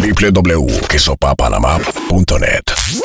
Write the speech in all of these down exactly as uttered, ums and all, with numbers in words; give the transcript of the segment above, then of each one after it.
w w w punto quesopapanamá punto net.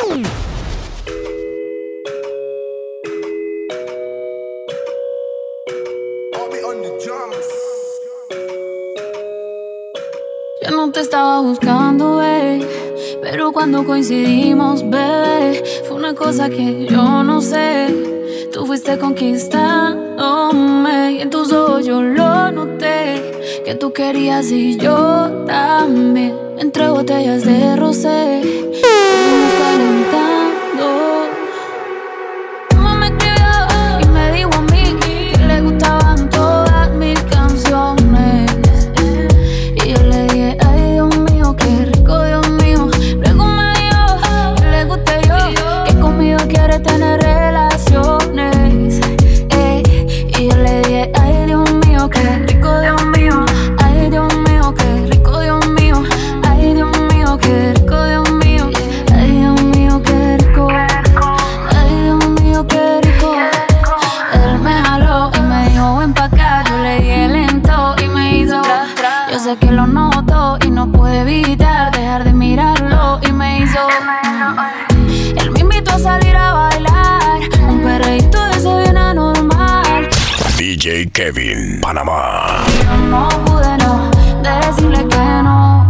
Yo no te estaba buscando, bebé, pero cuando coincidimos, bebé, fue una cosa que yo no sé. Tú fuiste conquistándome y en tus ojos yo lo noté, que tú querías y yo también. Entre botellas de rosé fuimos calentando. Mamá me escribió y me dijo a mí que le gustaban todas mis canciones. Y yo le dije, ay Dios mío, qué rico, Dios mío. Luego me dijo que le gusté yo, que conmigo quiere tener relaciones. eh, Y yo le dije, ay Dios mío, qué rico, Dios mío. Ay Dios mío, qué rico, Dios mío. Ay Dios mío, qué rico, Dios mío. Ay Dios mío, qué rico. Ay Dios mío, qué rico. Él me jaló y me dijo ven pa' acá. Yo le dije lento y me hizo. Yo sé que lo noto y no pude evitar dejar de mirarlo y me hizo. Él me invitó a salir a bailar, un perreíto de ese bien anormal. D J Kevin, Panamá. Y yo no pude no decirle que no.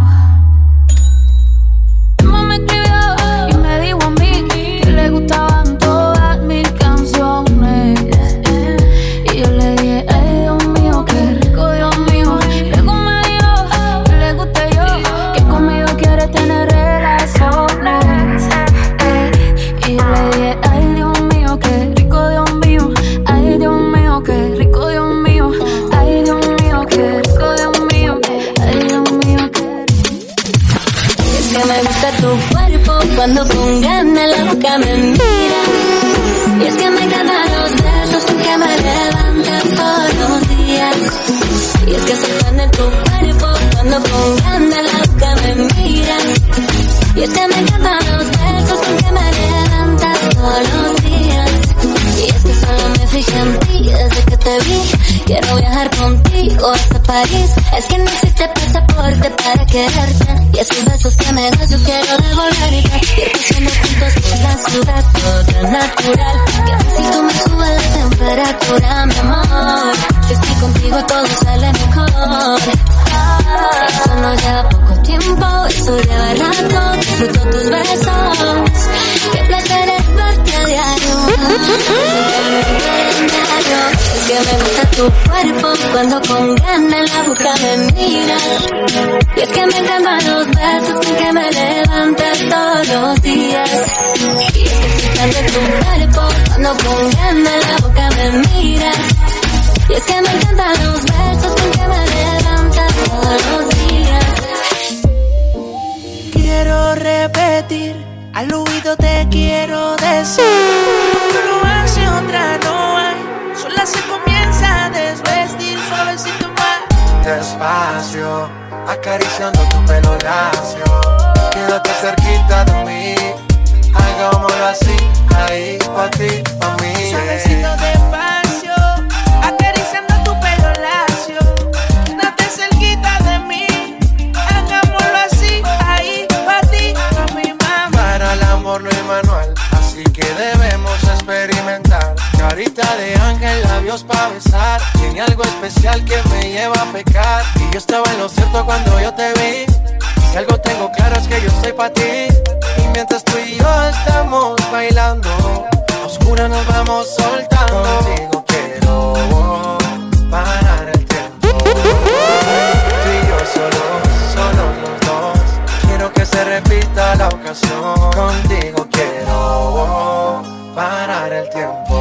Mamá me escribió y me dijo a mí que le gustaban todas mis canciones. Y yo le dije, ay Dios mío, qué rico, Dios mío. Luego me dijo que le gusté yo, que conmigo quiere tener relaciones. eh, Y yo le dije, ay Dios mío, qué rico, Dios mío. Ay Dios mío, qué rico, Dios mío. Ay Dios mío, qué rico, Dios mío. Ay Dios mío, qué Es que me gusta tu cuerpo cuando con ganas la boca me miras. Y es que me encantan los besos con que me levantas todos los días. Y es que soy fan de tu cuerpo cuando con ganas la boca me miras. Y es que me encantan los besos con que me levantas todos los días. Y es que solo me fijé en ti desde que te vi. Quiero viajar contigo hasta París. Es que no existe pasaporte para quererte. Y esos besos que me das yo quiero devolverte. Ir paseando juntos por la ciudad, todo tan natural. Que si tú me subes la temperatura, mi amor. Si estoy contigo todo sale mejor. Eso no lleva poco tiempo, eso lleva rato. Disfruto tus besos. Qué placer es verte a diario. Es que me gusta tu cuerpo cuando con ganas la boca me miras. Y es que me encantan los besos con que me levantas todos los días. Y es que soy fan de tu cuerpo cuando con ganas la boca me miras. Y es que me encantan los besos con que me levantas todos los días. Quiero repetir, al oído te quiero decir. Tú lo haces, otra no hay. Sola se comienza a desvestir, suavecito más. Despacio, acariciando tu pelo lacio. Quédate cerquita de mí. Hagámoslo así, ahí, pa' ti, pa' mí. Suavecito despacio, acariciando tu pelo lacio. Quédate cerquita de mí. Hagámoslo así, ahí, pa' ti, pa' mi mamá. Para el amor no hay manual, así que debemos experimentar. Carita de ángel, labios pa' besar. Tiene algo especial que me lleva a pecar. Y yo estaba en lo cierto cuando yo te vi. Si algo tengo claro es que yo soy pa' ti. Y mientras tú y yo estamos bailando, a oscuras nos vamos soltando. Contigo quiero parar el tiempo. Tú y yo solo, solo los dos. Quiero que se repita la ocasión. Contigo quiero parar el tiempo.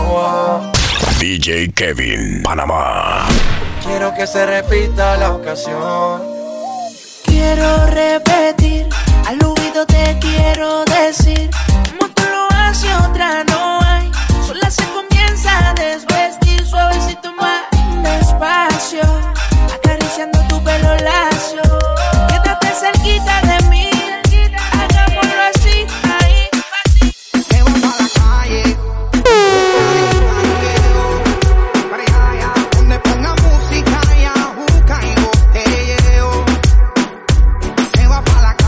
D J Kevin, Panamá. Quiero que se repita la ocasión. Quiero repetir, al oído te quiero decir. Como tú lo haces, otra no hay. Sola se comienza a desvestir, suavecito más despacio. Acariciando tu pelo lacio. Quédate cerquita de mí. Hagámoslo así, ahí, así. Me voy a la calle. Donde ponga música y ajuca y botelleo. Se va pa' la calle.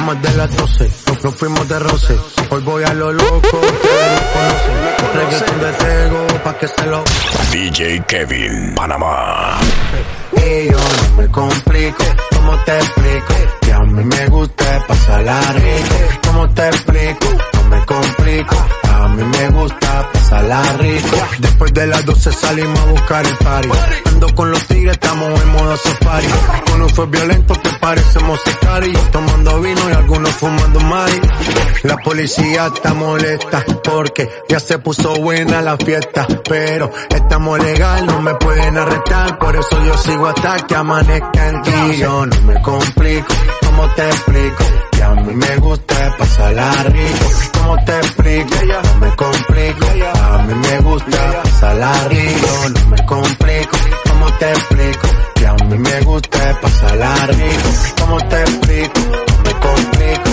más de las doce, nos, nos fuimos de roce. Hoy voy a lo loco, ustedes me conocen. Reggaeton de Tego, pa' que se lo... D J Kevin, Panamá. Y yo no me complico, ¿cómo te explico? Que a mí me gusta pasarla rico. ¿Cómo te explico? No me complico, a mí me gusta pasarla rico. Después de las doce salimos a buscar el party. Ando con los tigres, estamos en modo safari. Uno fue violento que parecemos sicarios. Tomando vino y algunos fumando mari. La policía está molesta porque ya se puso buena la fiesta. Pero estamos legal, no me pueden arrestar. Por eso yo sigo hasta que amanezca en ti. Yo no me complico, ¿cómo te explico? Que a mí me gusta pasarla rico. ¿Cómo te explico? No me complico, a mí me gusta pasarla rico. No me complico, ¿cómo te explico? Que a mí me gusta pasarla rico. ¿Cómo te explico? No me complico.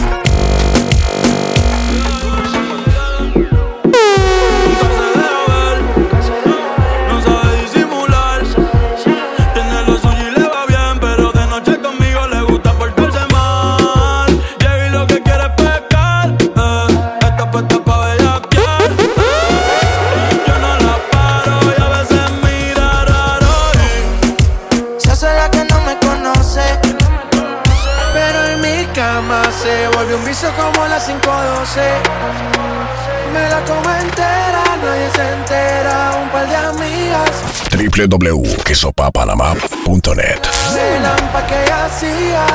Se volvió un vicio como las cinco doce. Me la como entera, nadie se entera. Un par de amigas w w w punto que sopa panamá punto net. se lampa que ella hacía.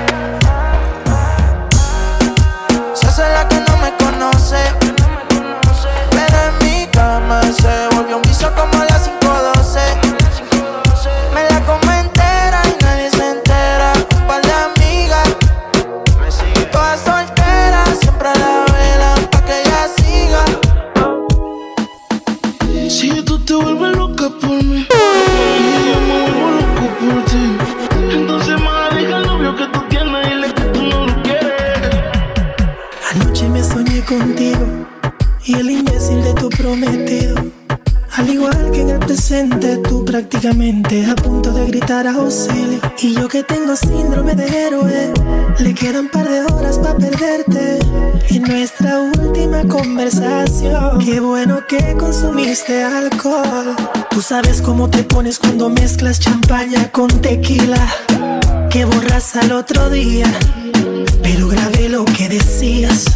Se hace la que no me conoce, pero en mi cama se volvió un vicio como las cinco doce. Me la como entera y nadie se entera. Un par de amigas toda soltera, siempre la velan pa' que ella siga. Si tú te vuelves loca por mí y yo me vuelvo loco por ti, entonces más deja el novio que tú tienes y dile que tú no lo quieres. Anoche me soñé contigo y el imbécil de tu prometido. Al igual que en el presente, tú prácticamente a punto de gritar auxilio. Y yo que tengo síndrome de héroe, le quedan par de horas pa' perderte. En nuestra última conversación, qué bueno que consumiste alcohol. Tú sabes cómo te pones cuando mezclas champaña con tequila, que borras al otro día, pero grabé lo que decías.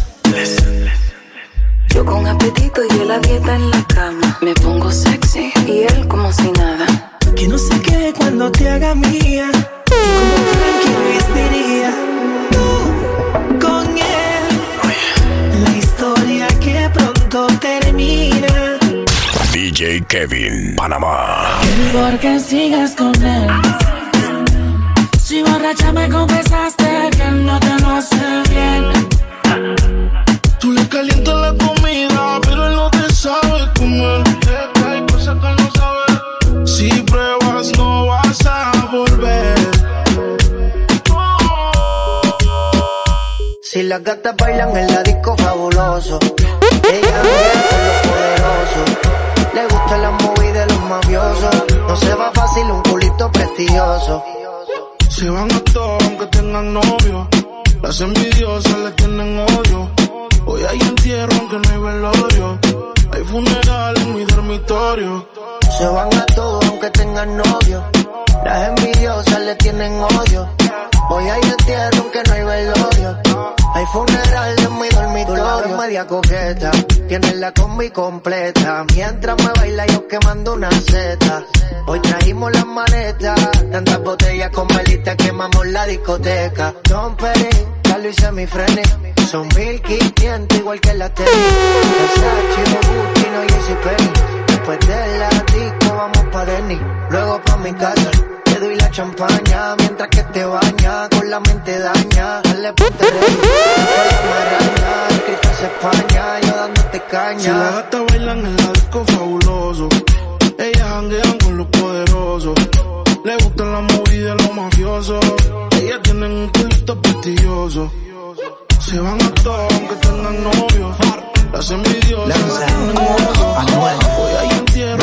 Yo con apetito y él a dieta en la cama. Me pongo sexy y él como si nada. Que no se quede cuando te haga mía. Y como Frankie Luis diría, tú con él, la historia que pronto termina. D J Kevin, Panamá. Porque sigas con él. Si borracha me confesaste que no te lo hace bien. Tú le calientas la comida, pero él no te sabe comer. Es que hay cosas que él no sabe. Si pruebas no vas a volver. Si las gatas bailan en la disco fabuloso, ella es con los poderosos. Le gustan las movies de los mafiosos. No se va fácil un culito prestigioso. Se van a todos aunque tengan novio. Las envidiosas le tienen odio. Hoy hay entierro aunque no hay velorio. Hay funeral en mi dormitorio. Se van a todos aunque tengan novio. Las envidiosas le tienen odio. Hoy hay entierro aunque no hay velorio. Hay funeral en mi dormitorio. Tú la ves media coqueta, tienes la combi completa. Mientras me baila yo quemando una seta. Hoy trajimos las maletas, tantas botellas con velitas quemamos la discoteca. Don Peri, Carlos y Semifrenic. Son mil quinientos igual que la tele. Versace, Gucci, no J C Penney. Después de la disco vamos pa' Denny. Luego pa' mi casa, te doy la champaña. Mientras que te baña, con la mente daña. Dale ponte rey, con la maraña. El Cristo es España, yo dándote caña. Si las gatas bailan en la disco fabuloso, ellas janguean con los poderosos. Le gustan las movies de los mafiosos. Ellas tienen un culito prestigioso. Se van a todos aunque tengan novio. Las envidiosas las tienen odio. Hoy hay entierro.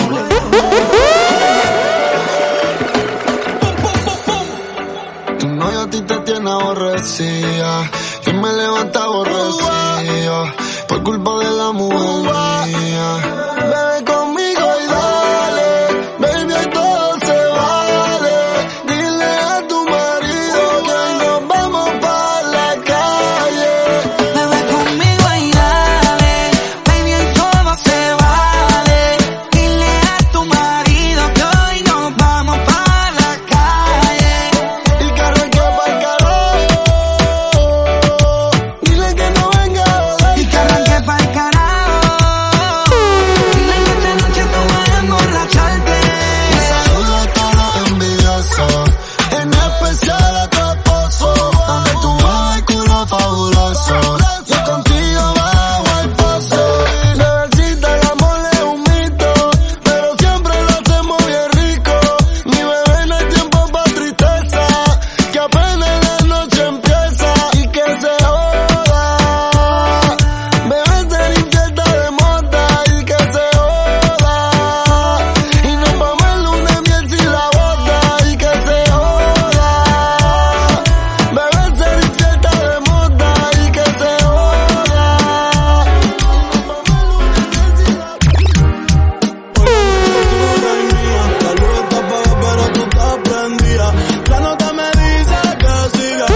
Tu novio a ti te tiene aborrecida y me levanta aborrecido por culpa de la mujer mía. Bebe conmigo y dale, baby, hoy todo se vale. Dile a tu marido que hoy nos vamos pa' la calle. Bebe conmigo y dale, baby, hoy todo se vale. Dile a tu marido que hoy nos vamos pa' la calle. Y que arranque pa'l carajo. Dile que no venga a joder. Y que arranque pa'l carajo. Dile que esta noche tú vas a emborracharte. Un saludo a todos los envidiosos, en especial a tu esposo. Donde tú vas, el culo fabuloso. Yo contigo bajo el pozo. Bebecita, el amor es un mito, pero siempre lo hacemos bien rico. Mi bebé, no hay tiempo pa' tristeza, que apenas la noche empieza. Y que se joda. Bebé, ser infierta de mota. Y que se joda. Y nos vamos el lunes miel sin la bota. Y que se joda. Bebé, ser infierta de mota. Y que se joda. La luz está apagada pero tú estás prendida. La nota me dice que siga.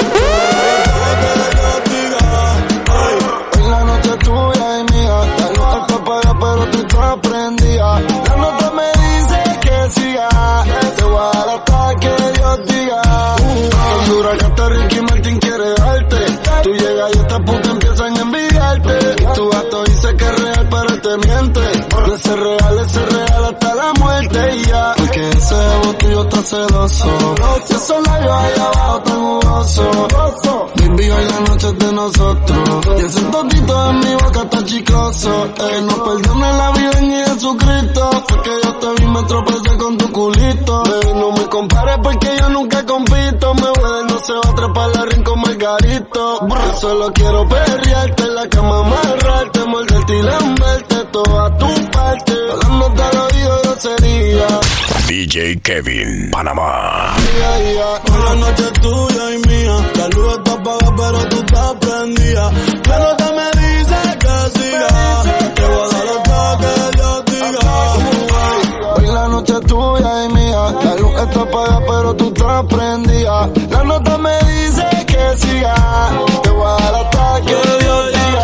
Hoy la noche es tuya y mía. La luz está apagada pero tú estás prendida. La nota me dice que siga. Te voy a dar hasta que Dios diga. Con dura que hasta Ricky Martin quiere darte. Tú llegas y estas putas empiezan a envidiarte. Y tu gato dice que es real pero él te miente. De ser real, ese real hasta la muerte y ya. Porque ese ego tuyo está celoso. Y esos labios ahí abajo tan jugosos. Baby, hoy la noche es de nosotros. Y ese totito en mi boca está chicloso. Que nos perdone la vida en Jesucristo. Porque yo te vi, me tropecé con tu culito. Baby, no me compares porque yo nunca compito. Me voy no se va a trepar la rincón Margarito. Yo solo quiero perrearte en la cama, amarrarte, morderte y lamberte toda tu parte. Hablándote al oído grosería. D J Kevin, Panamá. Hoy la noche es tuya y mía. La luz está apagada pero tú estás prendida. La nota me dice que siga. Te voy a dar hasta que Dios diga. Hoy la noche es tuya y mía. La luz está apagada pero tú estás prendida. La nota me dice que siga. Te voy a dar hasta que Dios diga.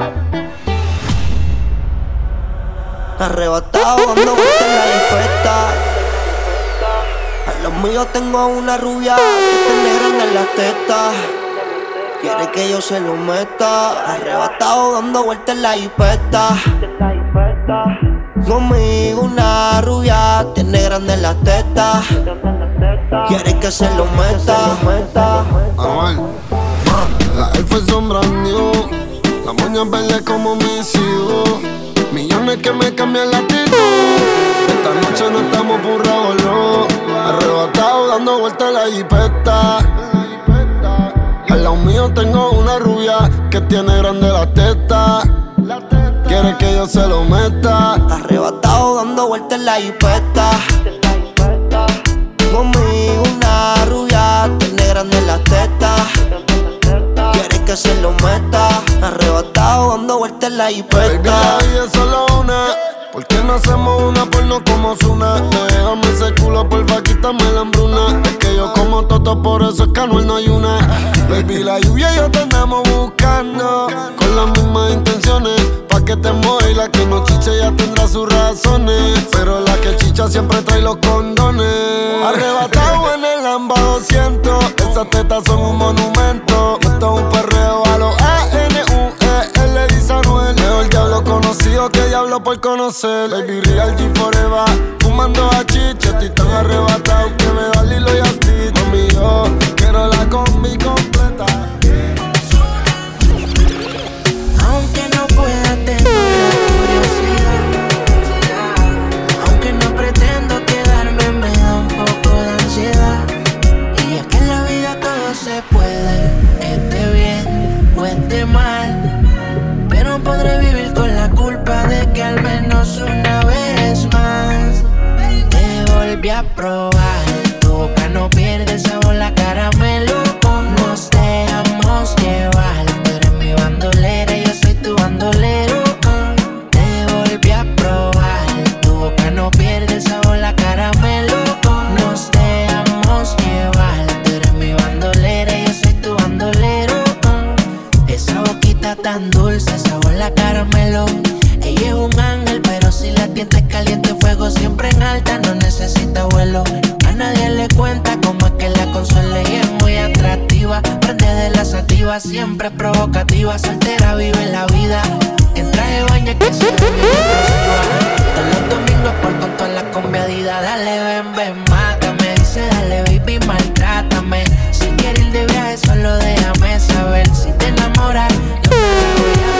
Arrebatado dando vueltas en la jipeta. A los míos tengo una rubia que tiene grande en las tetas. Quiere que yo se lo meta. Arrebatado dando vueltas en la jipeta. Conmigo una rubia tiene grande en las tetas. Quiere que se lo meta. Anuel, la elfa son brand new. La moña verde como mis hijos. Millones que me cambian la actitud. Esta noche no estamos burrados, no. Arrebatado dando vueltas en la jipeta. Al lado mío tengo una rubia que tiene grande la teta. Quiere que yo se lo meta. Arrebatado dando vueltas en la jipeta. Conmigo una rubia tiene grande las tetas. Quiere que se lo meta. Arrebatado dando vueltas en la jipeta. Baby, la vida es solo una. ¿Por qué no hacemos una porno como Zuna? Déjame ese culo, porfa, quítame la hambruna. Es que yo como toto, por eso es que Anuel no hay una. Baby, la lluvia y yo te andamos buscando con las mismas intenciones. Pa' que te mueva y la que no chiche ya tendrá sus razones. Pero la que chicha siempre trae los condones. Arrebatado en el Lamba doscientos. Esas tetas son un monumento. Esto es un perreo a los A N U E L, dice Anuel. Mejor diablo conocido que diablo por conocer. Baby, real G forever. Fumando a chicha, estoy tan arrebatado que me da Lilo y Stitch. Mami, yo quiero la combi completa. Aunque no pueda tener la curiosidad, aunque no pretendo quedarme, me da un poco de ansiedad. Y es que en la vida todo se puede, esté bien o esté mal, pero podré vivir con la culpa de que al menos una vez más te volví a probar. Tu boca no pierde el sabor, la caramelo. Nos dejamos llevar. pa' siempre, provocativa, soltera, vive la vida. En traje de baño que se ve bien explosiva. Todos los domingos por con toda la combiadida. Dale, ven, ven, mátame. Dice, dale, baby, maltrátame. Si quieres ir de viaje, solo déjame saber. Si te enamoras, yo me la voy a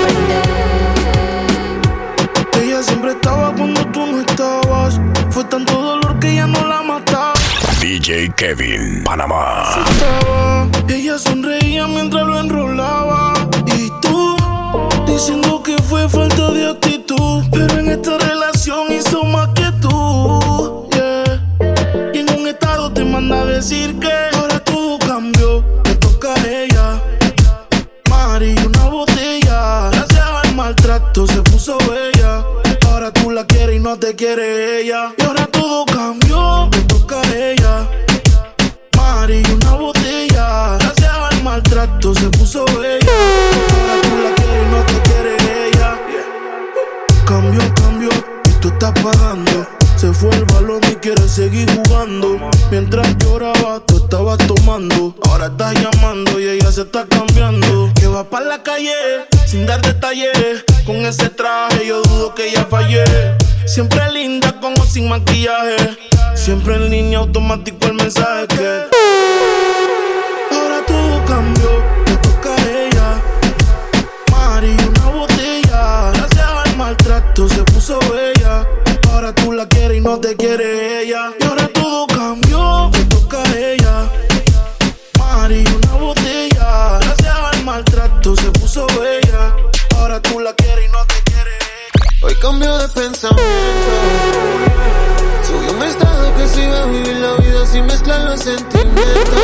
perder. Ella siempre estaba cuando tú no estabas. Fue tanto dolor que ya no la mataba. D J Kevin, Panamá. Estaba, ella sonreía mientras lo enrolaba. Y tú, diciendo que fue falta de actitud. Pero en esta relación hizo más que tú, yeah. Y en un estado te manda a decir que ahora todo cambió, le toca a ella. Mari, una botella. Gracias al maltrato se puso bella. Ahora tú la quieres y no te quiere ella. Y ahora todo cambió, le toca a ella. Mari, una botella. Gracias al maltrato se puso bella. Ahora tú la quieres y no te quiere ella. Cambió, cambió y tú estás pagando. Se fue el balón y quiere seguir jugando. Mientras lloraba, tú estabas tomando. Ahora estás llamando y ella se está cambiando. Que va pa' la calle sin dar detalles. Con ese traje yo dudo que ella fallé. Siempre linda como sin maquillaje. Siempre en línea automático el mensaje que ahora todo cambió, le toca a ella. Mari, una botella. Gracias al maltrato se puso bella. Ahora tú la quieres y no te quiere ella. Y ahora todo cambió, le toca a ella. Mari, una botella. Gracias al maltrato se puso bella. Ahora tú la quieres y no te quiere ella. Hoy cambió de pensamiento. Subió un estado que se iba a vivir la vida sin mezclar los sentimientos.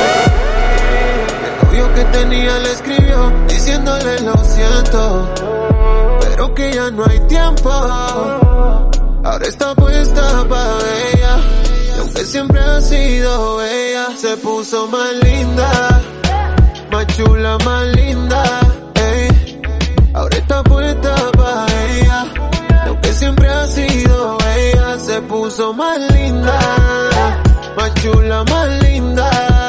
El novio que tenía le escribió diciéndole lo siento, pero que ya no hay tiempo. Ahora está puesta pa' ella, y aunque siempre ha sido ella, se puso más linda, más chula, más linda, ey. Ahora está puesta pa' ella, y aunque siempre ha sido ella, se puso más linda, más chula, más linda.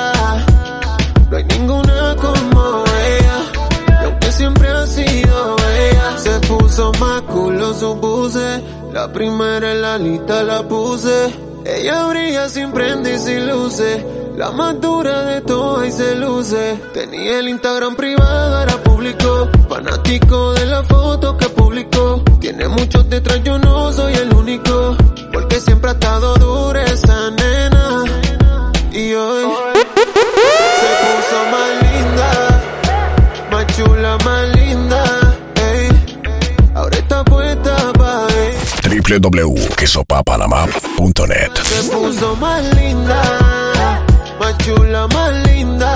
No hay ninguna como ella, y aunque siempre ha sido ella, se puso más culo, supuse. La primera en la lista la puse. Ella brilla sin prende y sin luces. La más dura de todas y se luce. Tenía el Instagram privado, ahora público. Fanático de la foto que publicó. Tiene muchos detrás, yo no soy el único. Porque siempre ha estado dura esa nena. Y hoy se puso más linda, más chula, más linda, ey. Ahora está puesta pa' ella. w w w punto quesopapanamá punto net. Se puso más linda, más chula, más linda.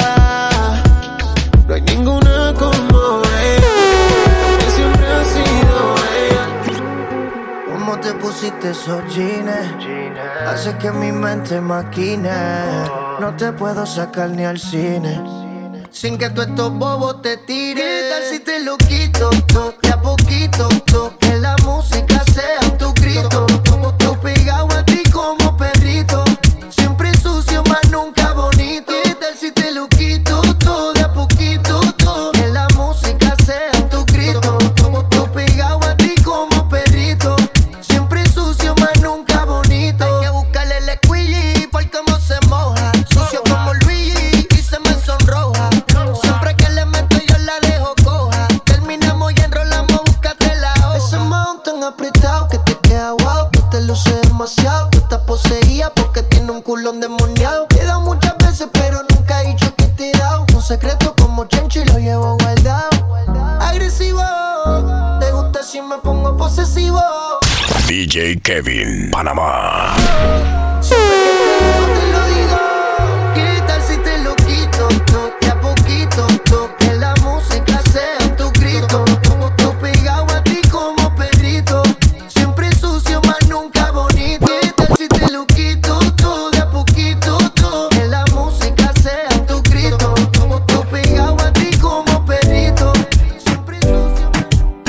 No hay ninguna como ella, que siempre ha sido ella. ¿Cómo te pusiste esos jeans? Hace que mi mente maquine. No te puedo sacar ni al cine sin que tú estos bobos te tires. ¿Qué tal si te lo quito todo de a poquito? To, que la música sea tu grito. Tú pegado a ti como perrito, siempre sucio más nunca bonito. ¿Qué tal si te lo quito todo de a poquito? To, que la música sea tu grito. Tú pegado a ti como perrito, siempre sucio más nunca bonito. Hay que buscarle el squeegee por cómo se moja. Sucio como Luigi y se me sonroja. Siempre que le meto yo la dejo coja. Terminamos y enrolamos, búscate la hoja. Ese mount tan apretado que te queda guau, que te luce demasiado. Tú estás poseída porque tiene un culo endemoniado. Te he dado muchas veces pero nunca he dicho que te he dado. Un secreto como Chencho y lo llevo guardado. Agresivo, te gusta si me pongo posesivo. D J Kevin, Panamá. Siempre que te veo te lo digo. ¿Qué tal si te lo quito? To, de a poquito, to, que la música sea tu grito. Tú pegado a ti como perrito, siempre sucio más nunca bonito. ¿Qué tal si te lo quito? To, de a poquito, to, que la música sea tu grito. Tú pegado a ti como perrito, siempre sucio.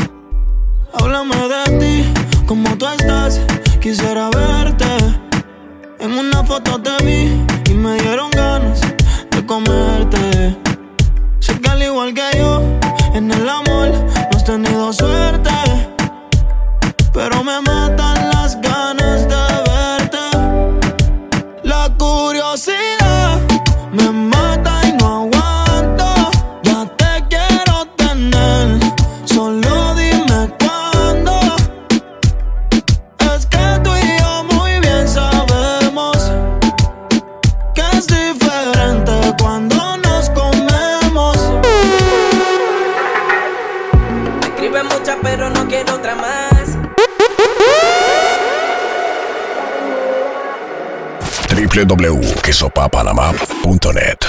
Háblame de ti, cómo tú estás, quisiera verte. w w w punto que sopa panamá punto net.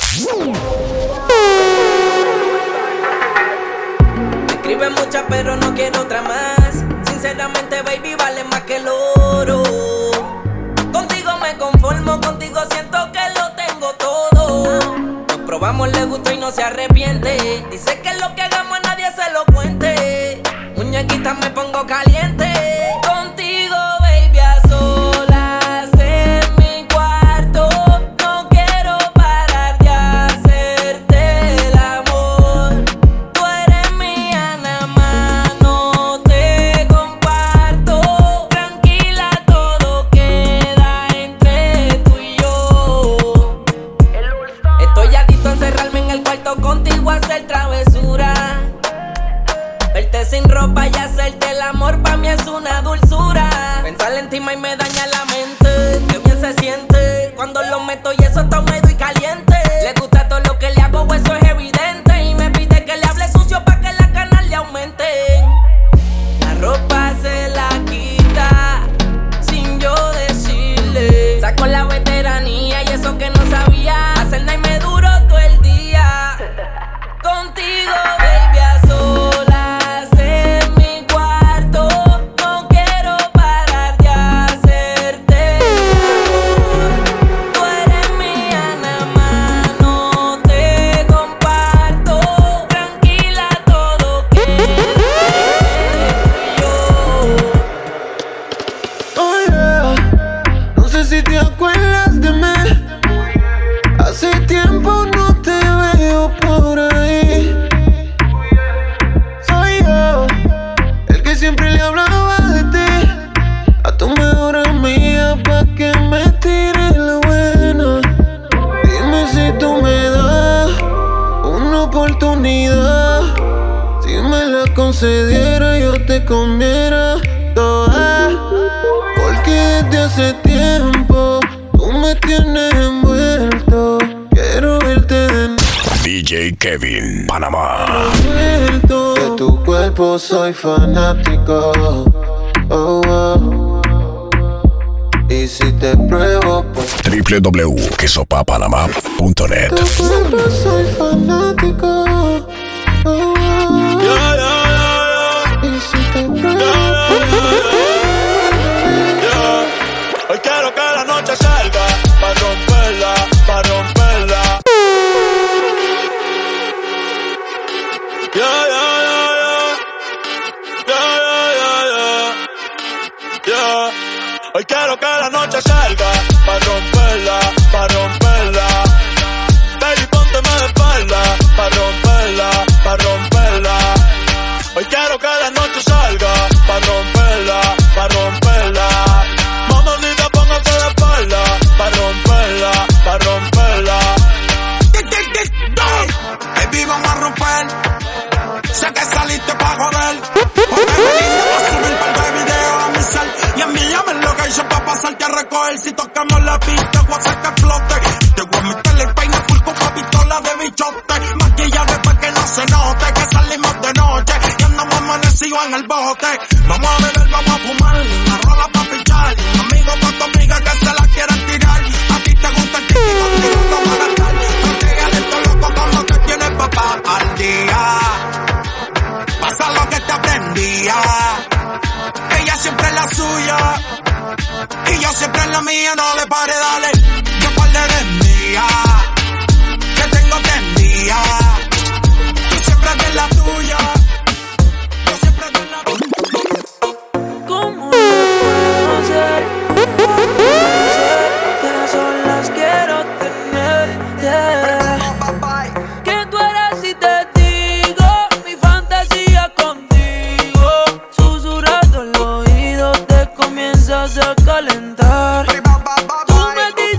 Me escriben muchas pero no quiero otra más. Sinceramente baby vale más que el oro. Contigo me conformo, contigo siento que lo tengo todo. Nos probamos, le gustó y no se arrepiente. Dice que lo que hagamos a nadie se lo cuente. Muñequita me pongo caliente. Contigo baby a solas en mi cuarto. No quiero parar de hacerte el amor. Tú eres mía nada más, no te comparto. Tranquila, todo queda entre tú y yo. Estoy adicto a encerrarme en el cuarto contigo a hacer travesura. Verte sin ropa y hacerte el amor pa' mí es una dulzura. Pensar en ti y me daña la mente. Qué bien se siente cuando lo meto y eso está húmedo y caliente. Le gusta todo lo que le hago, eso es evidente. Y me pide que le hable sucio pa' que la canal le aumenten. La ropa se la quita sin yo decirle. Saco la veteranía y eso que no sabía. Hacer nada y me duró todo el día. Contigo baby a solas en mi cuarto. No quiero parar de hacerte el amor. Tú eres mía nada más, no te comparto. Tranquila, todo queda entre tú y yo. Oh yeah, no sé si te acuerdas de mí. Hace tiempo no te veo por ahí. Soy yo, el que siempre le hablaba de ti a tu mejor amiga pa' que me tire la buena. Dime si tú me das una oportunidad. Si me la concediera yo te comiera toda. Porque desde hace tiempo tú me tienes envuelto. Quiero verte de nuevo. D J Kevin, Panamá. Envuelto. De tu cuerpo soy fanático. Oh, oh. Y si te pruebo, pues w w w punto que sopa panamá punto net. de tu cuerpo soy fanático. Oh, oh. Yeah, yeah, yeah, Y si te pruebo, yeah. Hoy quiero que la noche salga pa' romperla, pa' romperla. Yeah, yeah, yeah, yeah. Yeah, yeah, yeah, yeah. Yeah. Hoy quiero que la noche salga pa' romperla, pa' romperla. Baby, pónteme de espalda pa' romperla, pa' romperla. Hoy quiero que la noche salga pa' romperla, pa' romperla. Mamacita, póngase de espalda pa' romperla, pa' romperla. Baby, vamos a romper. Sé que saliste pa' joder. Porque veniste pa' subir par de videos a mi cel. Y envíame el location pa' pasarte a recoger. Si tocamos la pista, voy a hacer que explote. Te voy a meterle el peine full con pa' pistola de bichote. Maquillaje pa' que no se note que salimos de noche y andamos amanecidos en el bote. Vamos a beber, vamos a fumar. Una rola pa' pichar. Un amigo pa' tu amiga que se la quieran tirar. A ti te gusta el kiki, contigo no va a gastar. No te ganes todo loco como que tienes papá al día. Pasa lo que te aprendía. Ella siempre es la suya y yo siempre en la mía. No le pare, dale. Yo par de eres mía. Que tengo tendía. Tú siempre eres la tuya. Yo siempre eres la tuya. ¿Cómo puedo hacer? Que a solas quiero tenerte. Que tú eres y te digo mi fantasía contigo. Susurrando el oído te comienzas a calentar. Tú me dices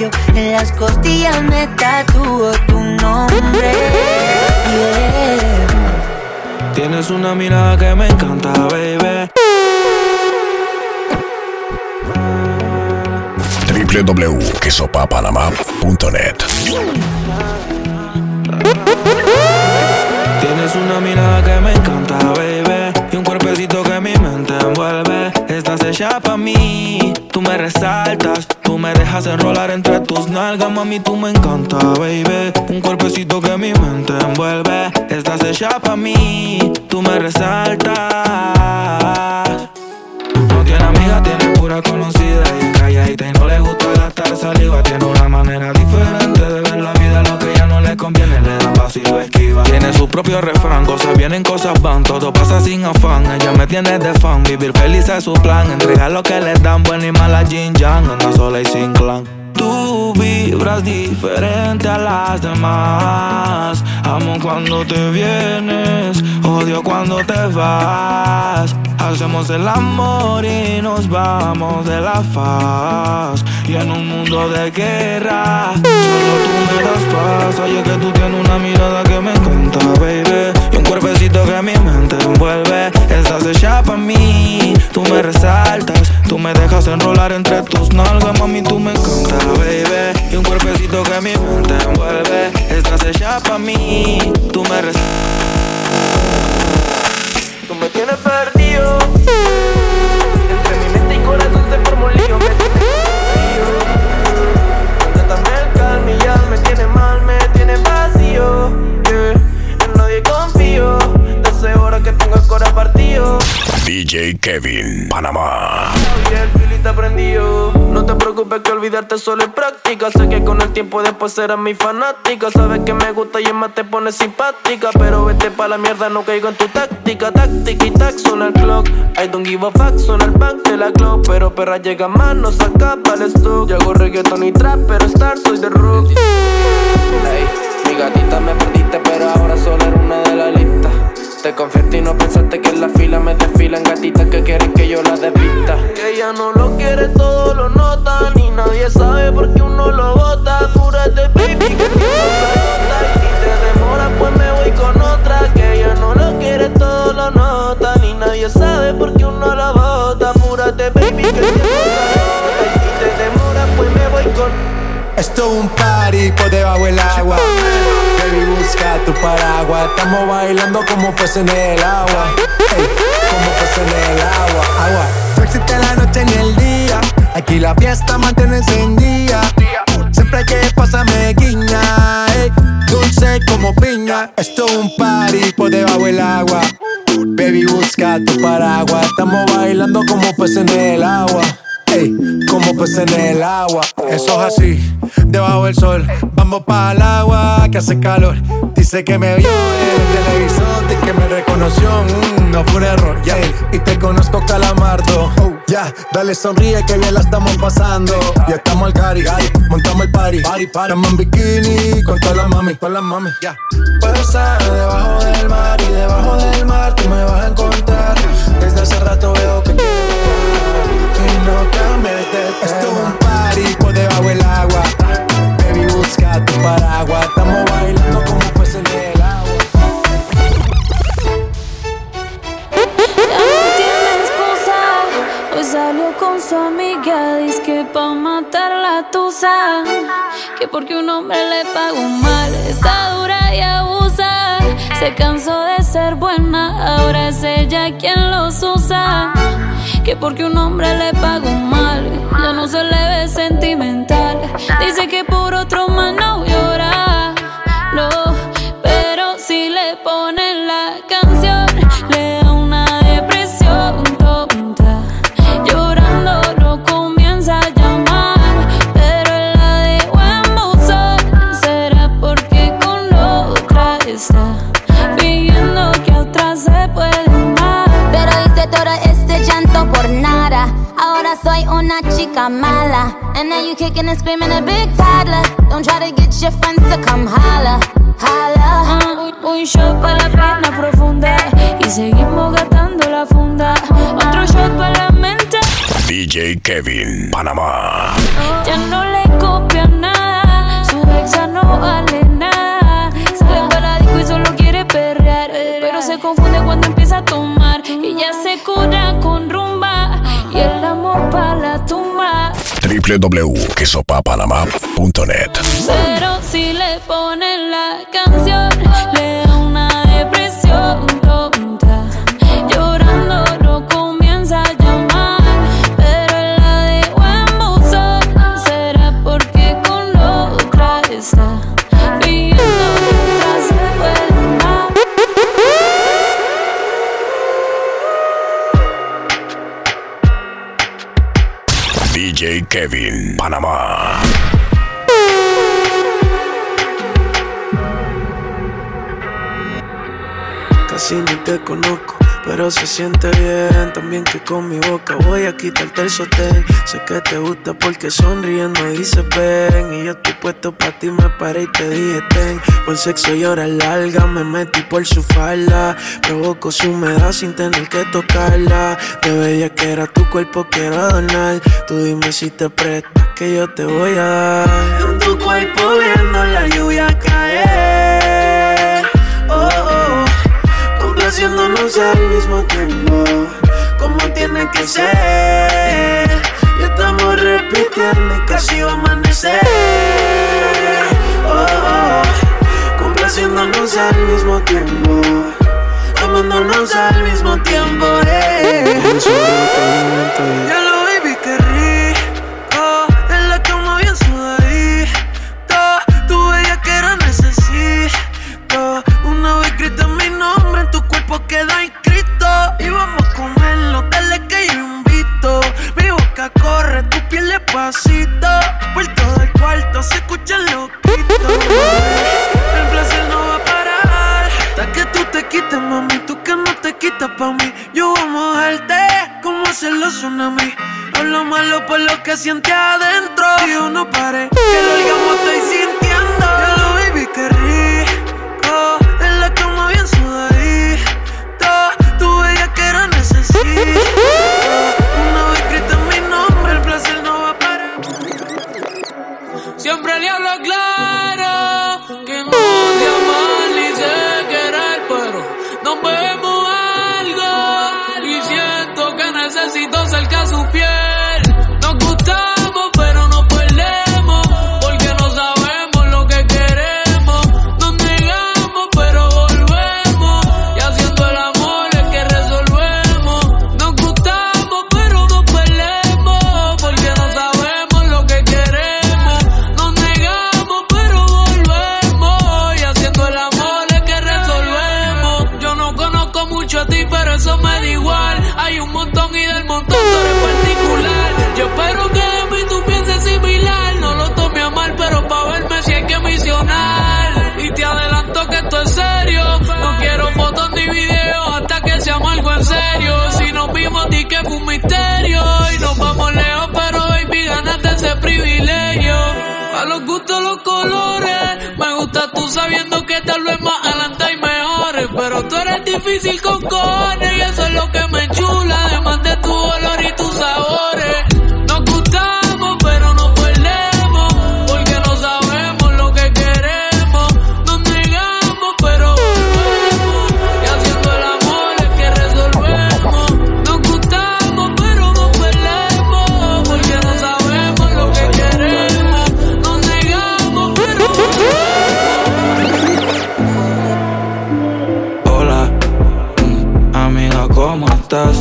labio, en las costillas me tatúo tu nombre. Yeah. Tienes una mirada que me encanta, baby. doble u doble u doble u punto que sopa panamá punto net. Tienes una mirada que me encanta, baby, y un cuerpecito que mi mente envuelve. Estás hecha pa' mí, tú me resaltas, tú me dejas enrolar entre tus nalgas, mami, tú me encanta, baby. Un cuerpecito que mi mente envuelve. Estás hecha pa' mí, tú me resaltas. No tiene amiga, tiene pura conocida y es calladita y no le gusta gastar saliva. Tiene una manera diferente de ver la vida, lo que ya no le conviene le da paso y lo esquiva. Tiene su propio refrán, cosas vienen, cosas van, todo pasa sin afán. Ella me tiene de fan, vivir feliz es su plan. Entregar lo que le dan, buena y mala Jin Yang, anda sola y sin clan. Tú vibras diferente a las demás. Amo cuando te vienes, odio cuando te vas. Hacemos el amor y nos vamos de la faz. Y en un mundo de guerra, solo tú me das paz. Oye, que tú tienes una mirada que me encanta, baby, y un cuerpecito que mi mente envuelve. Estás hecha pa' mí, tú me resaltas, tú me dejas enrolar entre tus nalgas, mami, tú me encanta, baby, y un cuerpecito que mi mente envuelve. Estás hecha pa' mí, tú me resaltas. Tú me tienes perdido, entre mi mente y corazón se formó un lío. Me tienes frío, contéstame el calmillas. Me tiene mal, me tiene vacío, yeah. En nadie confío, deseo ahora que tengo el corazón partido. D J Kevin, Panamá. Y el filita prendido. No te preocupes que olvidarte solo es práctica. Sé que con el tiempo después serás mi fanática. Sabes que me gusta y es más te pones simpática. Pero vete pa' la mierda, no caigo en tu táctica. Táctica y tac, suena el clock. I don't give a fuck, suena el back de la clock. Pero perra llega más, no se acaba el stock. Yo hago reggaeton y trap, pero star soy de rock. Hey, mi gatita me perdiste, pero ahora solo era una de la lista. Te confiaste y no pensaste que en la fila me desfilan gatitas que quieren que yo las desvista. Que ella no lo quiere, todo lo nota, ni nadie sabe por qué uno lo bota. Apúrate, baby, que el tiempo se agota. Y si te demoras, pues me voy con otra. Que ella no lo quiere, todo lo nota, ni nadie sabe por qué uno lo bota. Apúrate, baby, que el tiempo se agota. Y si te demoras, pues me voy con... Esto es un party por debajo del agua. Baby, busca tu paraguas. Estamos bailando como peces en el agua. Hey, como peces en el agua. Agua. No existe la noche ni el día. Aquí la fiesta mantiene encendida. Siempre que pasa me guiña. Hey, dulce como piña. Esto es un party por debajo del agua. Baby, busca tu paraguas. Estamos bailando como peces en el agua. Ey, como pez en el agua. Eso es así, debajo del sol. Vamos para el agua que hace calor. Dice que me vio en el televisor y que me reconoció. Mm, no fue un error, ya. Yeah. Y te conozco, Calamardo. Oh, ya, yeah. Dale sonríe que bien la estamos pasando. Ya estamos al cari, montamos el party. Party, party. Estamos en bikini con todas las mami, con las mami, ya. Yeah. Puedo estar debajo del mar y debajo del mar tú me vas a encontrar. Desde hace rato veo que quieres y no cambies de tema. Esto es un party por debajo del agua. Baby, busca tu paraguas. Estamos bailando como peces en el agua. Ya no tiene excusa. Hoy salió con su amiga. Dice que pa' matar la tusa. Que porque un hombre le pagó mal. Está dura y abusa. Se cansó de ser buena. Ahora es ella quien los usa. Que porque un hombre le pagó mal, ya no se le ve sentimental. Dice que por otro mal no llora, no, pero si le ponen la canción, le da una depresión tonta. Llorando lo comienza a llamar, pero él la dejó en buzón. Será porque con otra está fingiendo que a otra se puede amar. Pero hice todo este llanto por nada. Ahora soy una chica mala. And now you kicking and screaming a big toddler. Don't try to get your friends to come holla, holla. Uh, un, un shot pa' la pena profunda y seguimos gastando la funda. Otro shot pa' la mente. D J Kevin, Panamá. Ya no le copian ya no vale nada. Sale para la disco y solo quiere perrear, pero se confunde cuando empieza a tomar. Y ya se cura con rumba y el amor para la tumba. doble u doble u doble u punto quesopapanamá punto net. Pero si le ponen la canción, le da una depresión tonta. Llorando no comienza a llamar, pero él la dejó en buzón. ¿Será porque con otra está viviendo mientras se puede más? D J Kevin, Panamá. Casi ni te conozco, pero se siente bien. También que con mi boca voy a quitarte el sostén. Sé que te gusta porque sonriendo dices ven. Y yo estoy puesto pa' ti, me paré y te dije ten. Por sexo y horas largas me metí por su falda. Provoco su humedad sin tener que tocarla. De bella que era tu cuerpo quiero adornar. Tú dime si te prestas que yo te voy a dar. En tu cuerpo viendo la lluvia caer. Oh, oh. Complaciéndonos al mismo tiempo, como tiene que ser. Y estamos repitiendo y casi va a amanecer. Oh, oh. Complaciéndonos al mismo tiempo, amándonos al mismo tiempo. Eh. Ya lo baby, qué rico. En la cama bien sudadito. Tu bella que era necesito. Una vez grita mi nombre en tu cuerpo queda inscrito. Y vamos a comerlo, dale que yo invito. Mi boca corre, tu piel despacito. Por todo el cuarto se escucha el loquito. El placer no va a parar hasta que tú te quites, mami. Tú que no te quitas pa' mí. Yo voy a mojarte como hacer los tsunamis. Hablo malo por lo que siente adentro. Y yo no paré, que lo digamos estoy sintiendo. Ya lo baby, qué rico. En la cama bien sudadito. Tu bella que era necesito. Una vez grita mi nombre, el placer no va a parar. Siempre le hablo claro que no te aman ni sé querer, pero nos vemos algo y siento que necesito cerca su piel. Nos gustamos pero nos perdemos porque no sabemos lo que queremos. Nos negamos pero volvemos y haciendo el amor es que resolvemos. Nos gustamos pero nos perdemos porque no sabemos lo que queremos. Nos negamos pero volvemos y haciendo el amor es que resolvemos. Yo no conozco mucho a ti pero eso me da igual. Hay un montón y del montón tú eres particular. Yo espero que de mí tú pienses similar. No lo tome a mal pero pa' verme si hay que misionar. Y te adelanto que esto es serio. No quiero fotos ni videos hasta que seamos algo en serio. Si nos vimos di que fue un misterio. Y nos vamos lejos pero baby ganaste ese privilegio. A los gustos los colores. Me gusta tú sabiendo que tal vez más adelante hay mejores. Pero tú eres difícil con cojones y eso es lo que me enchula. Además de tu olor y tus sabores. Nos gustamos pero nos perdemos porque no sabemos lo que queremos. Nos negamos pero volvemos y haciendo el amor es que resolvemos. Nos gustamos pero nos perdemos porque no sabemos lo que queremos. Nos negamos pero volvemos. Hola, mm, amiga, ¿cómo estás?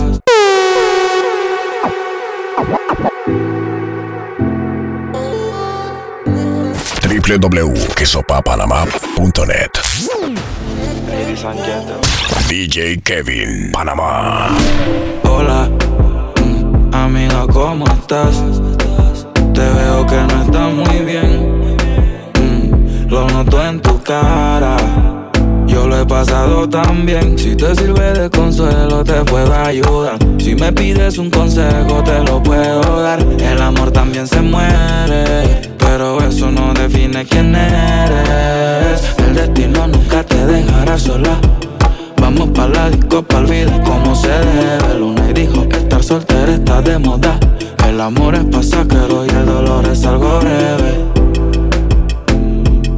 doble u doble u doble u punto quesopapanamá punto net. Ladies and gentlemen. D J Kevin, Panamá. Hola, mm, amiga, ¿cómo estás? Te veo que no estás muy bien. Mm, lo noto en tu cara. Yo lo he pasado tan bien. Si te sirve de consuelo te puedo ayudar. Si me pides un consejo te lo puedo dar. El amor también se muere, pero eso no define quién eres. El destino nunca te dejará sola. Vamos pa' la disco, pa' olvidar cómo se debe. Luna y dijo, estar soltera está de moda. El amor es pasajero y el dolor es algo breve.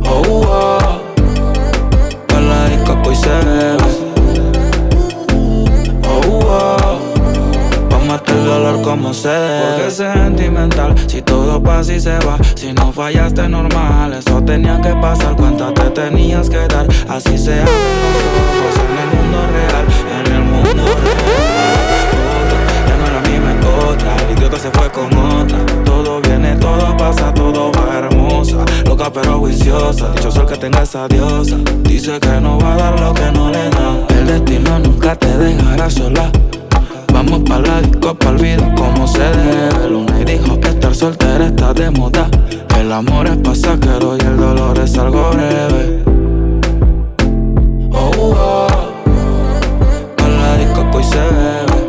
no fallaste normal, eso tenía que pasar, cuenta te tenías que dar. Así se abren los ojos en el mundo real, en el mundo real. Otra, ya no es la misma, es otra, el idiota se fue con otra. Todo viene, todo pasa, todo va hermosa, loca pero juiciosa, dichoso el que tenga esa diosa. Dice que no va a dar lo que no le da, el destino nunca te dejará sola. Vamos pa' la disco, pa' olvidar cómo se debe. Luna y dijo que estar soltera está de moda. El amor es pasajero y el dolor es algo breve. Oh, oh, pa' la disco que hoy se bebe.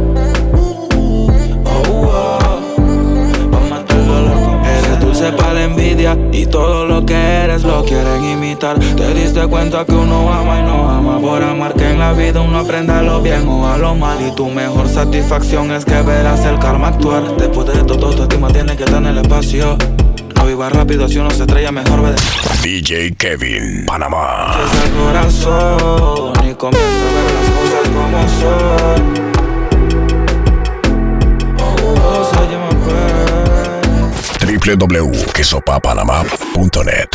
Oh, oh, pa' matar el dolor como eres dulce pa' la envidia y todo lo que eres lo quieren imitar. Te diste cuenta que uno ama y no ama por amar, que en la vida uno aprenda a lo bien o a lo mal. Y tu mejor satisfacción es que verás el karma actuar. Después de todo, tu estima tiene que estar en el espacio. No vivas rápido, si uno se estrella mejor ve de D J Kevin, Panamá. Desde el corazón y comienza a ver las cosas como son. Oh, oh, soy yo más w w w punto que sopa panamá punto net.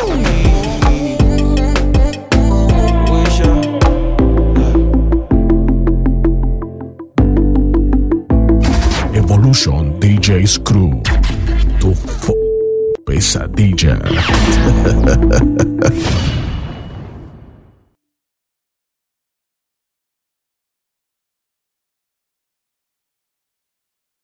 Evolution D J's Crew, tu f pesadilla.